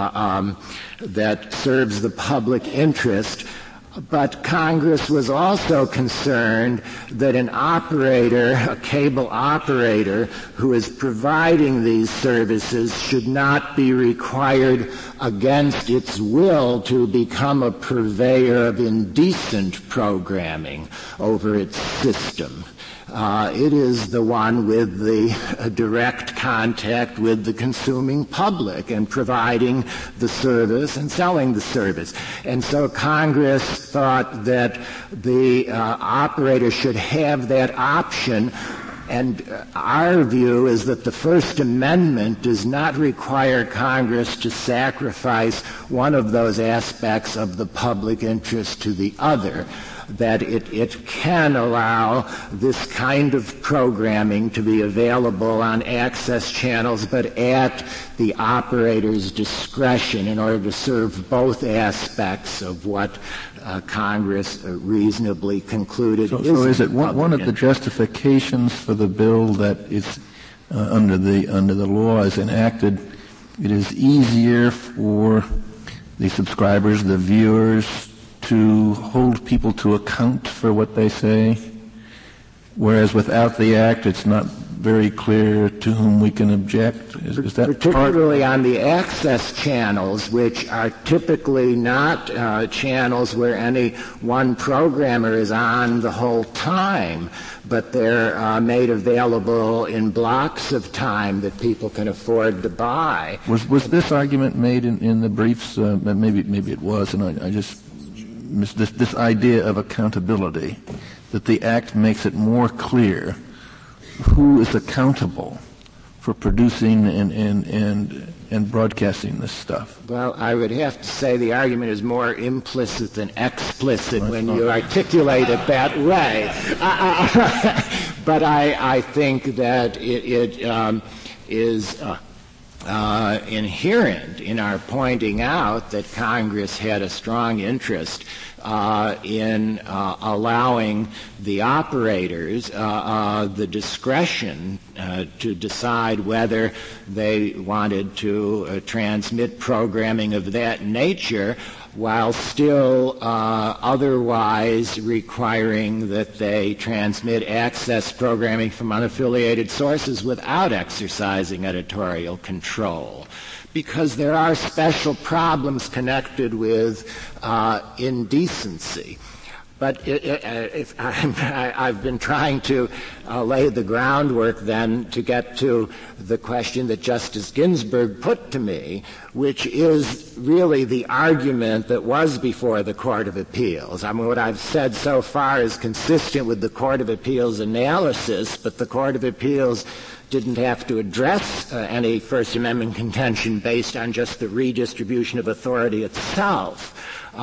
[SPEAKER 10] that serves the public interest. But Congress was also concerned that an operator, a cable operator, who is providing these services should not be required against its will to become a purveyor of indecent programming over its system. It is the one with the direct contact with the consuming public and providing the service and selling the service. And so Congress thought that the operator should have that option. And our view is that the First Amendment does not require Congress to sacrifice one of those aspects of the public interest to the other, that it can allow this kind of programming to be available on access channels, but at the operator's discretion in order to serve both aspects of what Congress reasonably concluded.
[SPEAKER 4] So is it one of the justifications for the bill that is under the law as enacted? It is easier for the subscribers, the viewers, to hold people to account for what they say, whereas without the Act it's not very clear to whom we can object? Is that
[SPEAKER 10] particularly on the access channels, which are typically not channels where any one programmer is on the whole time, but they're made available in blocks of time that people can afford to buy.
[SPEAKER 4] Was this argument made in the briefs? Maybe it was, and I just this idea of accountability, that the Act makes it more clear who is accountable for producing and broadcasting this stuff.
[SPEAKER 10] Well, I would have to say the argument is more implicit than explicit when you articulate it that way. But I think that it is inherent in our pointing out that Congress had a strong interest in allowing the operators the discretion to decide whether they wanted to transmit programming of that nature, while still otherwise requiring that they transmit access programming from unaffiliated sources without exercising editorial control. Because there are special problems connected with indecency. But I've been trying to lay the groundwork then to get to the question that Justice Ginsburg put to me, which is really the argument that was before the Court of Appeals. I mean, what I've said so far is consistent with the Court of Appeals analysis, but the Court of Appeals didn't have to address any First Amendment contention based on just the redistribution of authority itself.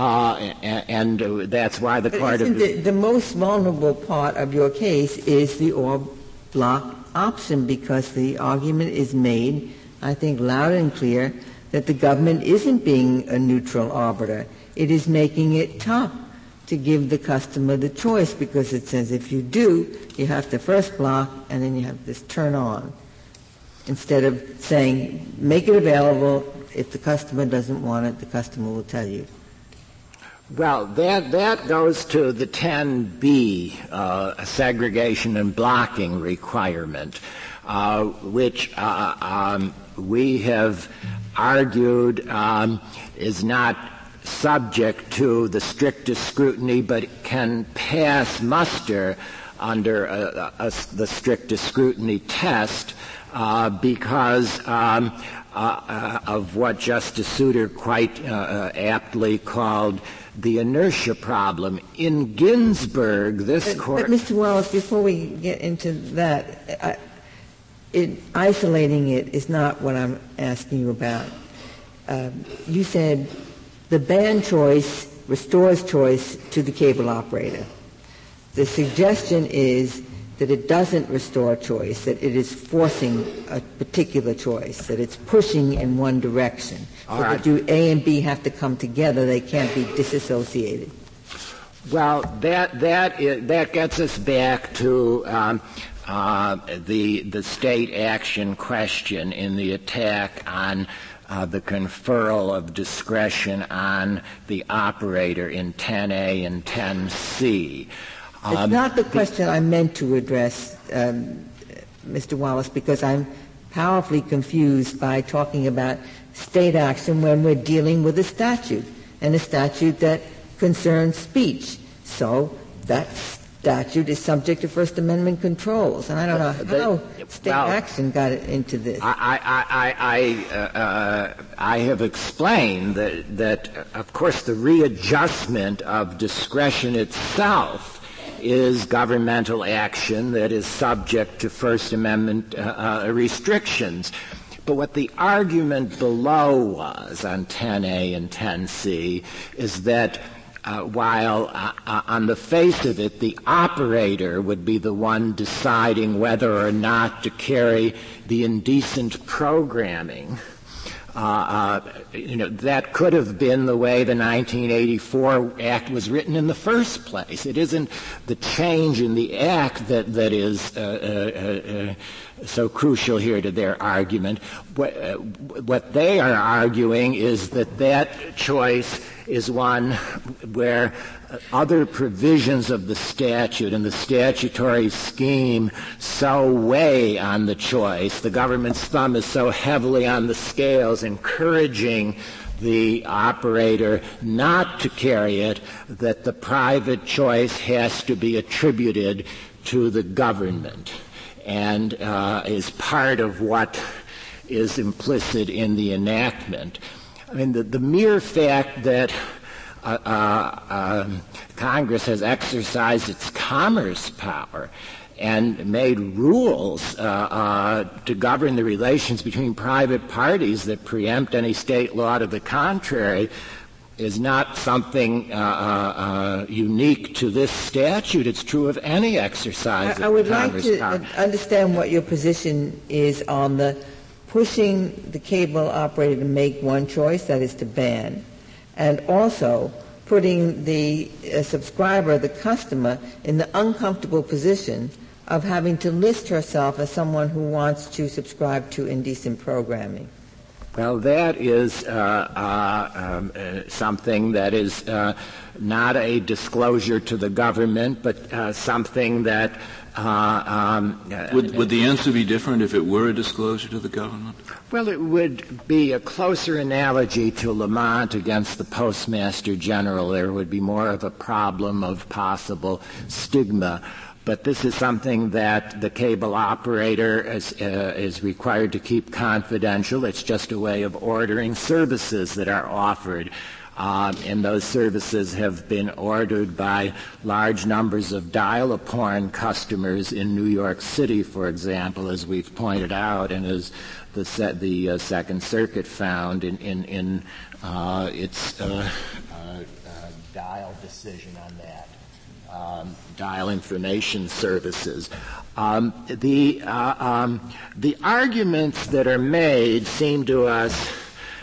[SPEAKER 10] And that's why the Court of
[SPEAKER 7] the most vulnerable part of your case is the or-block option, because the argument is made, I think loud and clear, that the government isn't being a neutral arbiter. It is making it tough to give the customer the choice, because it says if you do, you have to first block and then you have this turn on. instead of saying, make it available. If the customer doesn't want it, the customer will tell you.
[SPEAKER 10] Well, that goes to the 10B segregation and blocking requirement, which we have argued is not subject to the strictest scrutiny, but can pass muster under the strictest scrutiny test because of what Justice Souter quite aptly called the inertia problem. In Ginsburg, this Court...
[SPEAKER 7] But Mr. Wallace, before we get into that, isolating it is not what I'm asking you about. You said the ban choice restores choice to the cable operator. The suggestion is that it doesn't restore choice, that it is forcing a particular choice, that it's pushing in one direction.
[SPEAKER 10] All
[SPEAKER 7] so
[SPEAKER 10] right.
[SPEAKER 7] that A and B have to come together. They can't be disassociated.
[SPEAKER 10] Well, that gets us back to the state action question in the attack on the conferral of discretion on the operator in 10A and 10C.
[SPEAKER 7] It's not the question I meant to address, Mr. Wallace, because I'm powerfully confused by talking about state action when we're dealing with a statute, and a statute that concerns speech. So that statute is subject to First Amendment controls, and I don't know how state action got into this.
[SPEAKER 10] I have explained that, of course, the readjustment of discretion itself is governmental action that is subject to First Amendment restrictions. But what the argument below was on 10A and 10C is that while on the face of it the operator would be the one deciding whether or not to carry the indecent programming, that could have been the way the 1984 Act was written in the first place. It isn't the change in the Act that is so crucial here to their argument. What they are arguing is that choice is one where other provisions of the statute and the statutory scheme so weigh on the choice, the government's thumb is so heavily on the scales encouraging the operator not to carry it, that the private choice has to be attributed to the government and is part of what is implicit in the enactment. I mean, the mere fact that Congress has exercised its commerce power and made rules to govern the relations between private parties that preempt any state law to the contrary is not something unique to this statute. It's true of any exercise of Congress power.
[SPEAKER 7] I would like to understand what your position is on the pushing the cable operator to make one choice, that is to ban, and also putting the subscriber, the customer, in the uncomfortable position of having to list herself as someone who wants to subscribe to indecent programming.
[SPEAKER 10] Well, that is something that is not a disclosure to the government, but something that
[SPEAKER 9] Would the answer be different if it were a disclosure to the government?
[SPEAKER 10] Well, it would be a closer analogy to Lamont against the Postmaster General. There would be more of a problem of possible stigma. But this is something that the cable operator is required to keep confidential. It's just a way of ordering services that are offered. And those services have been ordered by large numbers of dial-a-porn customers in New York City, for example, as we've pointed out, and as the Second Circuit found in its dial decision on that. Dial information services. The arguments that are made seem to us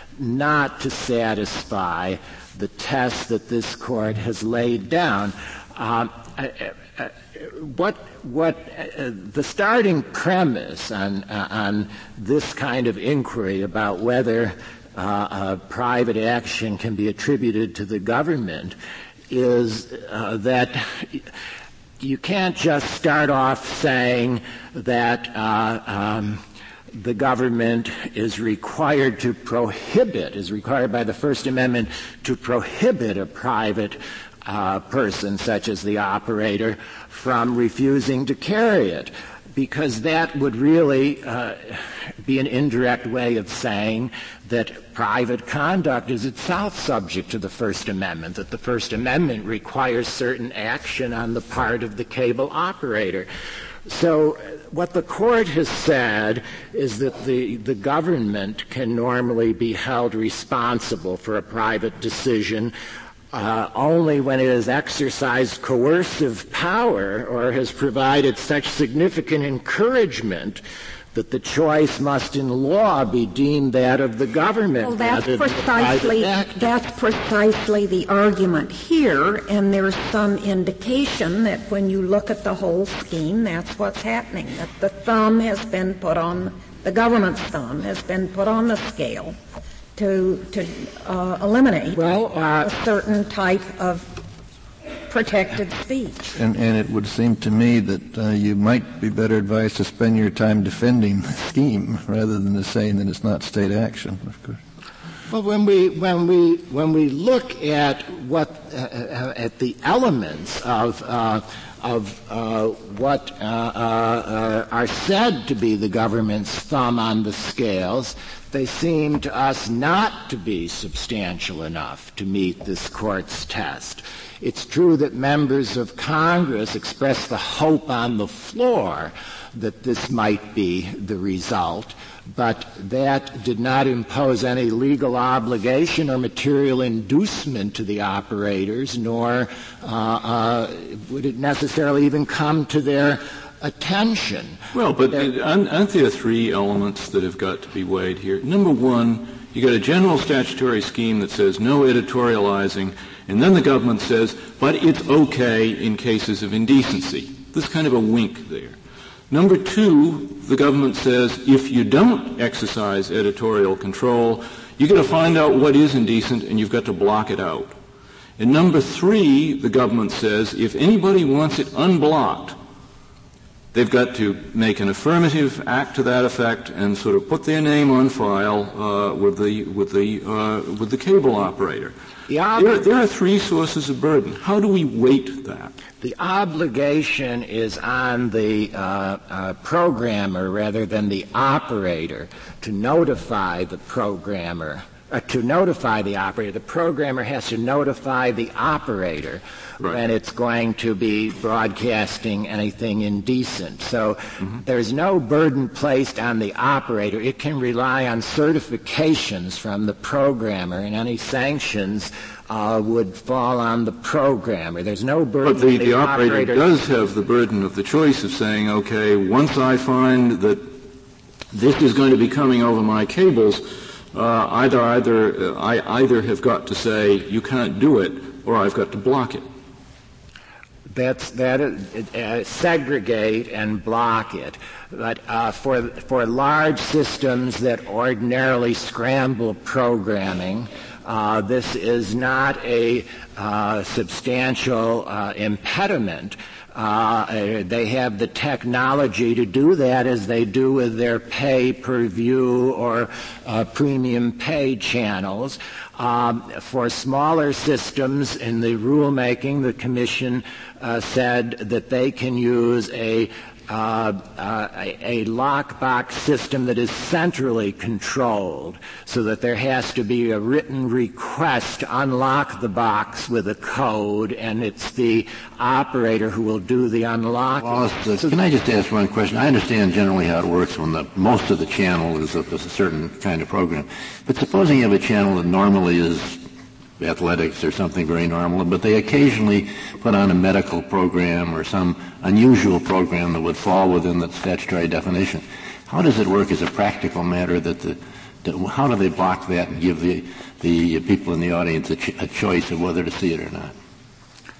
[SPEAKER 10] not to satisfy the test that this Court has laid down. The starting premise on this kind of inquiry about whether private action can be attributed to the government is that you can't just start off saying that the government is required by the First Amendment to prohibit a private person, such as the operator, from refusing to carry it, because that would really be an indirect way of saying that private conduct is itself subject to the First Amendment, that the First Amendment requires certain action on the part of the cable operator. So what the court has said is that the government can normally be held responsible for a private decision only when it has exercised coercive power or has provided such significant encouragement that the choice must in law be deemed that of the government.
[SPEAKER 8] Well, that's precisely the argument here, and there's some indication that when you look at the whole scheme, that's what's happening, that the government's thumb has been put on the scale to eliminate a certain type of protected speech.
[SPEAKER 4] And it would seem to me that you might be better advised to spend your time defending the scheme rather than saying that it's not state action, of course.
[SPEAKER 10] Well, when we look at at the elements of what are said to be the government's thumb on the scales, they seem to us not to be substantial enough to meet this court's test. It's true that members of Congress expressed the hope on the floor that this might be the result, but that did not impose any legal obligation or material inducement to the operators, nor would it necessarily even come to their attention.
[SPEAKER 9] Well, but aren't there three elements that have got to be weighed here? Number one, you got a general statutory scheme that says no editorializing, and then the government says, but it's okay in cases of indecency. There's kind of a wink there. Number two, the government says if you don't exercise editorial control, you've got to find out what is indecent and you've got to block it out. And number three, the government says if anybody wants it unblocked, they've got to make an affirmative act to that effect and sort of put their name on file with the cable operator. There are three sources of burden. How do we weight that?
[SPEAKER 10] The obligation is on the programmer rather than the operator to notify the programmer. To notify the operator. The programmer has to notify the operator when it's going to be broadcasting anything indecent. So there's no burden placed on the operator. It can rely on certifications from the programmer, and any sanctions would fall on the programmer. There's no burden.
[SPEAKER 9] But the operator does have the burden of the choice of saying, okay, once I find that this is going to be coming over my cables, I either have got to say you can't do it, or I've got to block it.
[SPEAKER 10] Segregate and block it. But for large systems that ordinarily scramble programming, this is not a substantial impediment. They have the technology to do that as they do with their pay-per-view or premium pay channels. For smaller systems in the rulemaking, the Commission said that they can use a lockbox system that is centrally controlled, so that there has to be a written request to unlock the box with a code, and it's the operator who will do the unlocking.
[SPEAKER 3] Well, can I just ask one question? I understand generally how it works when most of the channel is a certain kind of program. But supposing you have a channel that normally is athletics or something very normal, but they occasionally put on a medical program or some unusual program that would fall within the statutory definition. How does it work as a practical matter how do they block that and give the people in the audience a choice of whether to see it or not?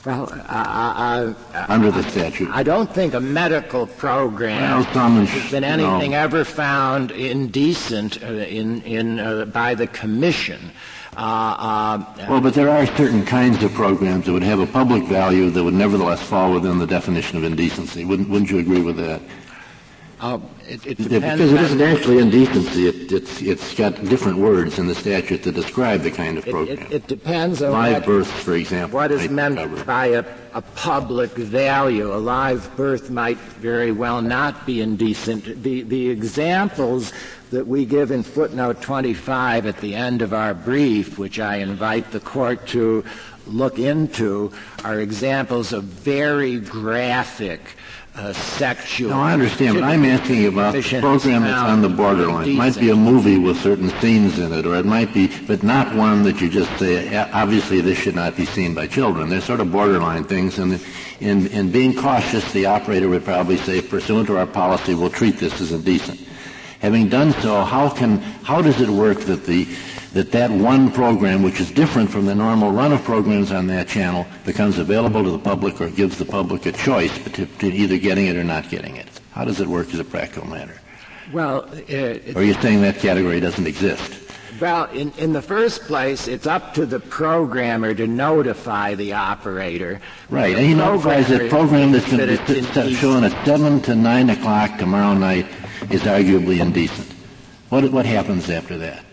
[SPEAKER 10] Well,
[SPEAKER 3] under the statute?
[SPEAKER 10] I don't think a medical program has been anything ever found indecent by the Commission.
[SPEAKER 3] Well, but there are certain kinds of programs that would have a public value that would nevertheless fall within the definition of indecency. Wouldn't you agree with that?
[SPEAKER 10] It depends
[SPEAKER 3] because it isn't actually indecency. It's got different words in the statute that describe the kind of program.
[SPEAKER 10] It depends on
[SPEAKER 3] live births, for example.
[SPEAKER 10] What is meant by a public value. A live birth might very well not be indecent. The examples that we give in footnote 25 at the end of our brief, which I invite the Court to look into, are examples of very graphic sexual.
[SPEAKER 3] No, I understand, but I'm asking about the program that's on the borderline. It might be a movie with certain scenes in it, or it might be, but not one that you just say, obviously this should not be seen by children. They're sort of borderline things, and in being cautious, the operator would probably say, pursuant to our policy, we'll treat this as indecent. Having done so, how does it work that one program, which is different from the normal run of programs on that channel, becomes available to the public or gives the public a choice to either getting it or not getting it? How does it work as a practical matter?
[SPEAKER 10] Well,
[SPEAKER 3] or are you saying that category doesn't exist?
[SPEAKER 10] Well, in the first place, it's up to the programmer to notify the operator.
[SPEAKER 3] Right, and he notifies that program that's shown at 7 to 9 o'clock tomorrow night is arguably indecent. What happens after that?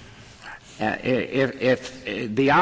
[SPEAKER 10] If the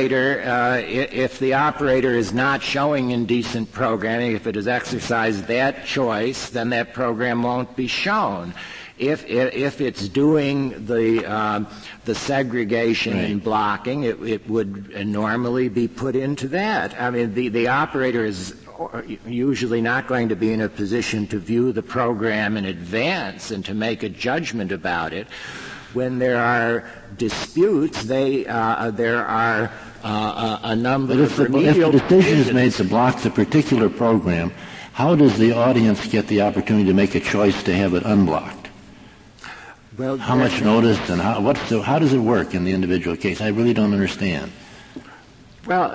[SPEAKER 10] operator is not showing indecent programming, if it has exercised that choice, then that program won't be shown. If it's doing the segregation and blocking, it would normally be put into that. I mean, the operator is usually not going to be in a position to view the program in advance and to make a judgment about it. When there are disputes, there are a number of remedial
[SPEAKER 3] If the decision is made to block the particular program, how does the audience get the opportunity to make a choice to have it unblocked?
[SPEAKER 10] Well,
[SPEAKER 3] how much notice and how does it work in the individual case? I really don't understand.
[SPEAKER 10] Well,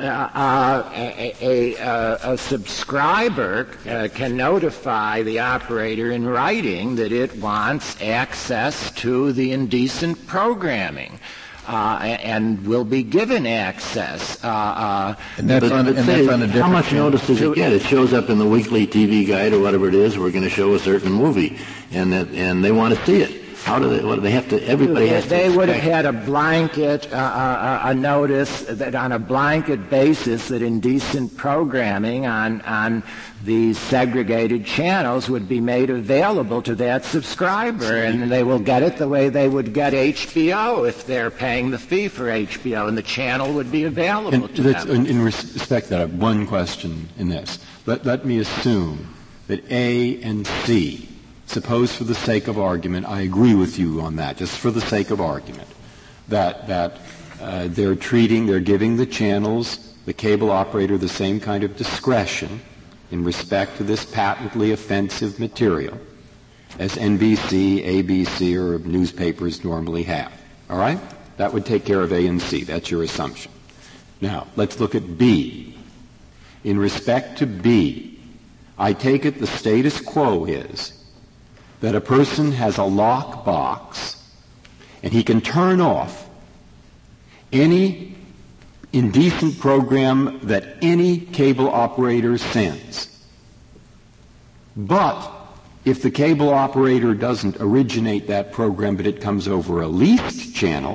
[SPEAKER 10] a subscriber can notify the operator in writing that it wants access to the indecent programming, and will be given access.
[SPEAKER 3] How much notice does it get? It shows up in the weekly TV guide or whatever it is. We're going to show a certain movie, and they want to see it. How do they? What do they have to? Everybody has to.
[SPEAKER 10] They would have had a blanket, a notice that on a blanket basis that indecent programming on these segregated channels would be made available to that subscriber, and they will get it the way they would get HBO if they're paying the fee for HBO, and the channel would be available to them.
[SPEAKER 6] In respect to that, I have one question in this. Let me assume that A and C. Suppose, for the sake of argument, I agree with you on that, just for the sake of argument, that they're giving the channels, the cable operator, the same kind of discretion in respect to this patently offensive material as NBC, ABC, or newspapers normally have. All right? That would take care of A and C. That's your assumption. Now, let's look at B. In respect to B, I take it the status quo is that a person has a lock box and he can turn off any indecent program that any cable operator sends. But if the cable operator doesn't originate that program but it comes over a leased channel,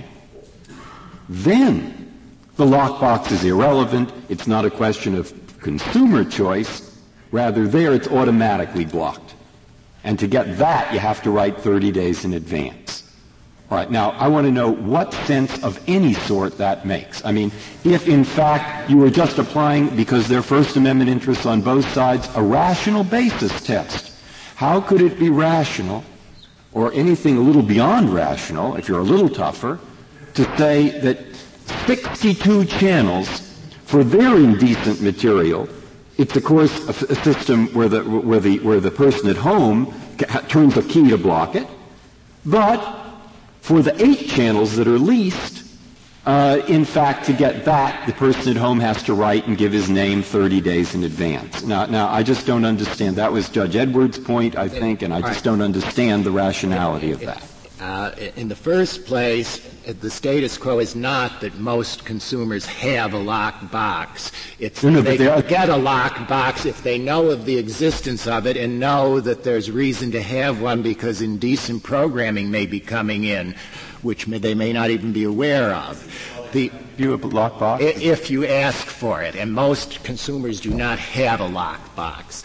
[SPEAKER 6] then the lockbox is irrelevant. It's not a question of consumer choice. Rather, there it's automatically blocked. And to get that, you have to write 30 days in advance. All right, now, I want to know what sense of any sort that makes. I mean, if, in fact, you were just applying, because there are First Amendment interests on both sides, a rational basis test, how could it be rational, or anything a little beyond rational, if you're a little tougher, to say that 62 channels for their indecent material, it's, of course, a system where the person at home turns a key to block it. But for the 8 channels that are leased, In fact, to get that, the person at home has to write and give his name 30 days in advance. Now, I just don't understand. That was Judge Edwards' point, I think, and I just don't understand the rationality of that.
[SPEAKER 10] In the first place, the status quo is not that most consumers have a locked box. It's they get a locked box if they know of the existence of it and know that there's reason to have one because indecent programming may be coming in, which they may not even be aware of.
[SPEAKER 6] You have a locked box?
[SPEAKER 10] If you ask for it, and most consumers do not have a locked box.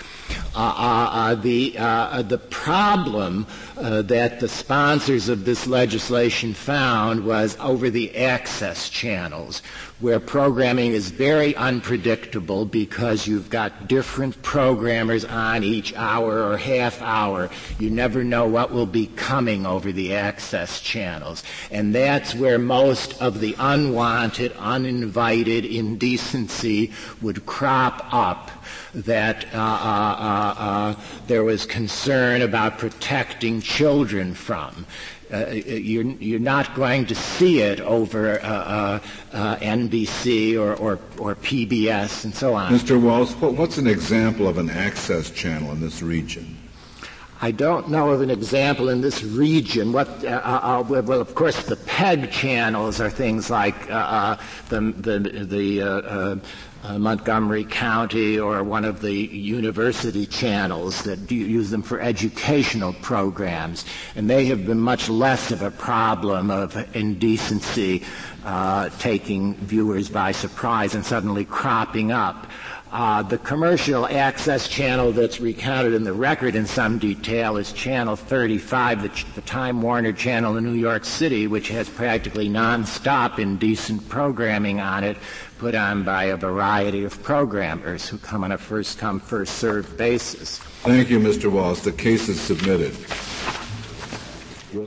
[SPEAKER 10] The problem that the sponsors of this legislation found was over the access channels, where programming is very unpredictable because you've got different programmers on each hour or half hour. You never know what will be coming over the access channels. And that's where most of the unwanted, uninvited indecency would crop up, that there was concern about protecting children from. You're not going to see it over NBC or PBS and so on.
[SPEAKER 1] Mr. Wallace, what's an example of an access channel in this region?
[SPEAKER 10] I don't know of an example in this region. Well, of course, the PEG channels are things like the Montgomery County or one of the university channels that use them for educational programs, and they have been much less of a problem of indecency taking viewers by surprise and suddenly cropping up. The commercial access channel that's recounted in the record in some detail is Channel 35, the Time Warner channel in New York City, which has practically nonstop indecent programming on it, put on by a variety of programmers who come on a first-come, first-served basis.
[SPEAKER 1] Thank you, Mr. Wallace. The case is submitted.